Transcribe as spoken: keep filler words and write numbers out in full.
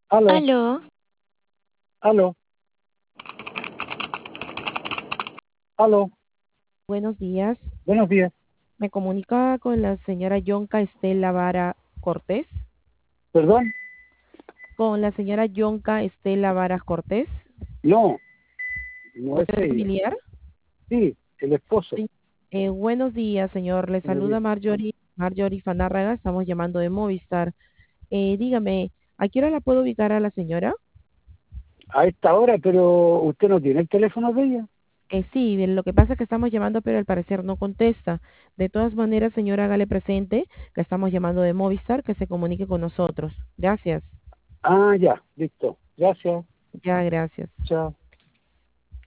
Aló, Aló, aló, aló. buenos días. Buenos días. Me comunica con la señora Yonka Estela Vara Cortés. ¿Perdón? Con la señora Yonka Estela Varas Cortés. No, no es ¿Usted es ella. familiar? Sí, el esposo. Sí. Eh, buenos días, señor. Le Buenos días. saluda Marjorie, Marjorie Fanárraga. Estamos llamando de Movistar. Eh, dígame, ¿a qué hora la puedo ubicar a la señora? A esta hora, pero usted no tiene el teléfono de ella. Eh, sí, bien, lo que pasa es que estamos llamando, pero al parecer no contesta. De todas maneras, señora, hágale presente que estamos llamando de Movistar, que se comunique con nosotros. Gracias. Ah, ya, listo. Gracias. Ya, gracias. Chao.